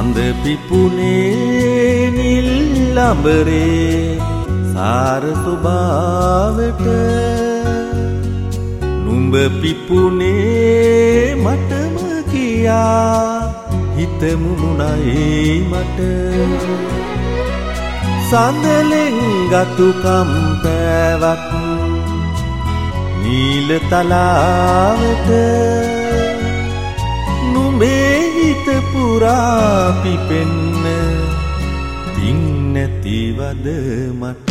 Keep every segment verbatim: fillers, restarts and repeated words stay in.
සඳ පිපුනේ නිල් අඹරේ සාර ස්වභාවට නුඹ පිපුනේ මටම කියා හිතමු මුණයි මට සඳලෙන් ගතුකම් පැවත් නීල තලාවට නුඹේ හිත පුරා පිපෙන්න පින් නැතිවද මට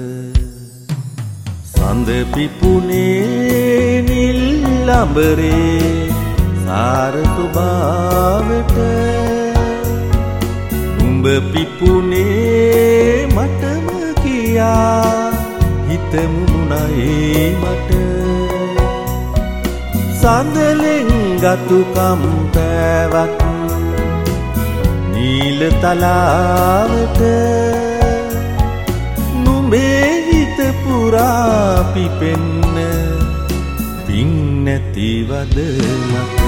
සඳ පිපුනේ නිල් අඹරේ සාර ස්වභාවට නුඹ පිපුනේ මටම කියා හිතමු මුණයි මට සඳලෙන් ගතුකම් පැවත් නීල තලාවට නුඹේ හිත පුරා පිපෙන්න පින් නැතිවද මට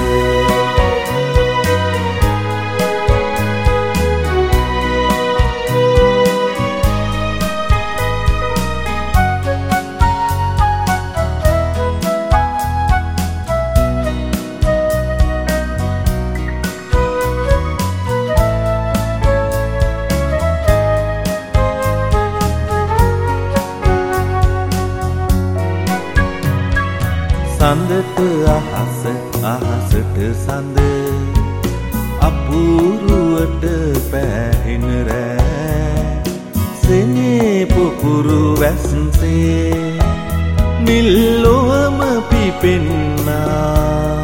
සඳට අහස අහසට සඳ අපූරුවට පැහෙන රෑ සෙනේ පුපුරු වැස්සේ නිල්ලොවම පිපෙන්නා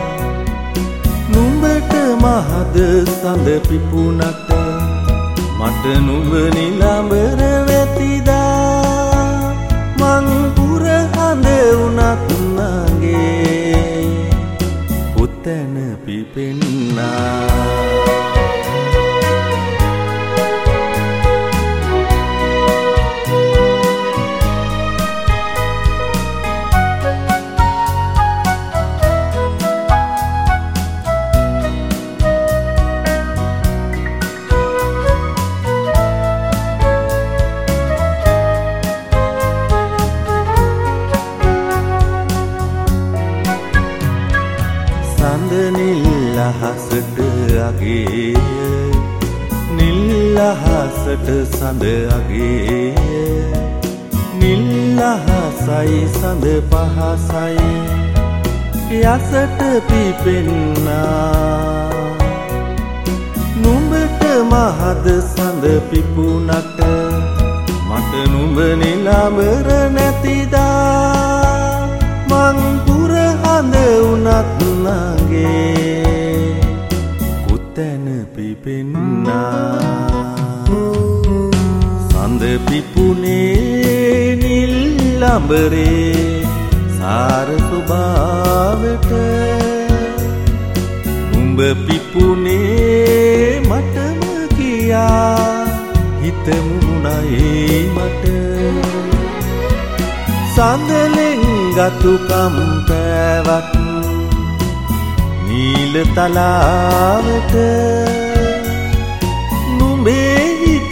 නුඹට මහද සඳ පිපුණට මට නුඹ නිලඹර වැතිදා මං පුර හඳ වුණත් නගේ පුතැන පිපෙන්නා සඳ නිල් අහසට අගේ නිල් අහසට සඳ අගේ නිල් අහසයි සඳ පහසයි යසට පිපෙන්නා නුඹට මහද සඳ පිපුණට මට නුඹ නිලඹර නැතිදා මං පුර හඳ වුණත් නගේ පුතැන පිපෙන්නා සඳ පිපුනේ නිල් අඹරේ සාර ස්වභාවට නුඹ පිපුනේ මටම කියා හිතමු මුණයි මට සඳලෙන් ගතුකම් පැවත් නීල තලාවට නුඹේ හිත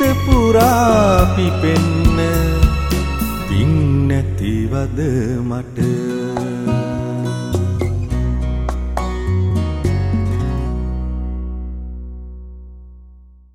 පුරා පිපෙන්න පින් නැතිවද මට